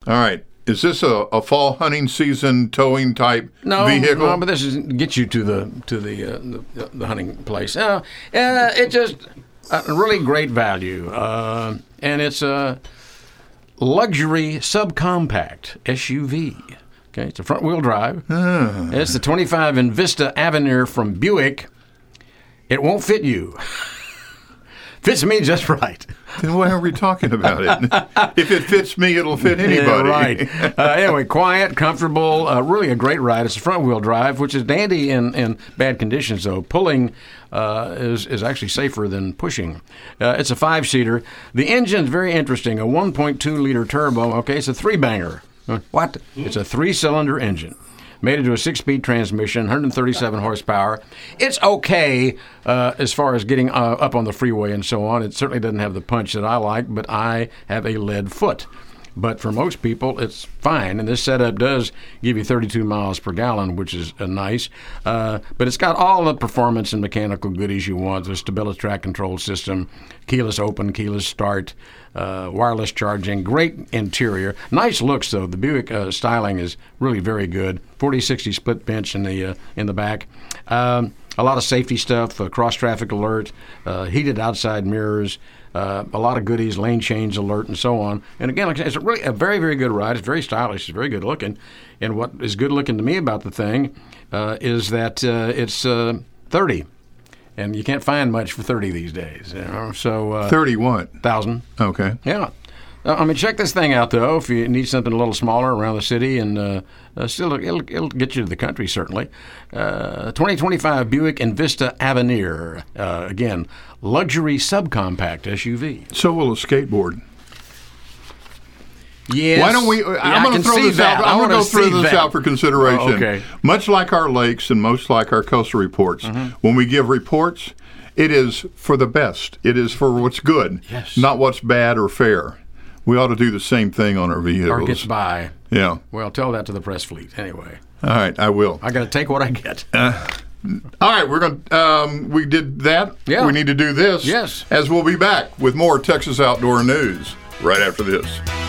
All right. Is this a fall hunting season towing type vehicle? No, but this is gets you to the hunting place. It just a really great value, and it's a luxury subcompact SUV. Okay, it's a front-wheel drive. It's the 25 Invista Avenir from Buick. It won't fit you. Fits me just right. Then why are we talking about it? If it fits me, it'll fit anybody. Yeah, right. Anyway, quiet, comfortable, really a great ride. It's a front-wheel drive, which is dandy in bad conditions, though. Pulling is actually safer than pushing. It's a 5-seater. The engine's very interesting, a 1.2-liter turbo. Okay, it's a 3-banger. What? It's a 3-cylinder engine. Made into a 6-speed transmission, 137 horsepower. It's okay as far as getting up on the freeway and so on. It certainly doesn't have the punch that I like, but I have a lead foot. But for most people, it's fine. And this setup does give you 32 miles per gallon, which is nice. But it's got all the performance and mechanical goodies you want. The stability track control system, keyless open, keyless start, wireless charging, great interior. Nice looks, though. The Buick styling is really very good. 40-60 split bench in the back. A lot of safety stuff, cross-traffic alert, heated outside mirrors, a lot of goodies, lane change alert, and so on. And again, like I said, it's really a very, very good ride. It's very stylish. It's very good looking. And what is good looking to me about the thing is that it's 30. And you can't find much for 30 these days. You know? So 30 what? 1,000. Okay. Yeah. I mean, check this thing out, though, if you need something a little smaller around the city, and still it'll get you to the country, certainly. 2025 Buick Invista Avenir. Again, luxury subcompact SUV. So will a skateboard. Yes. Why don't we? I'm going to throw this out. I'm going to go through this out for consideration. Oh, okay. Much like our lakes and much like our coastal reports, when we give reports, it is for the best. It is for what's good, not what's bad or fair. We ought to do the same thing on our vehicles. Or gets by. Yeah. Well, tell that to the press fleet anyway. All right, I will. I got to take what I get. All right, we're going to, we did that. Yeah. We need to do this. Yes. As we'll be back with more Texas Outdoor News right after this.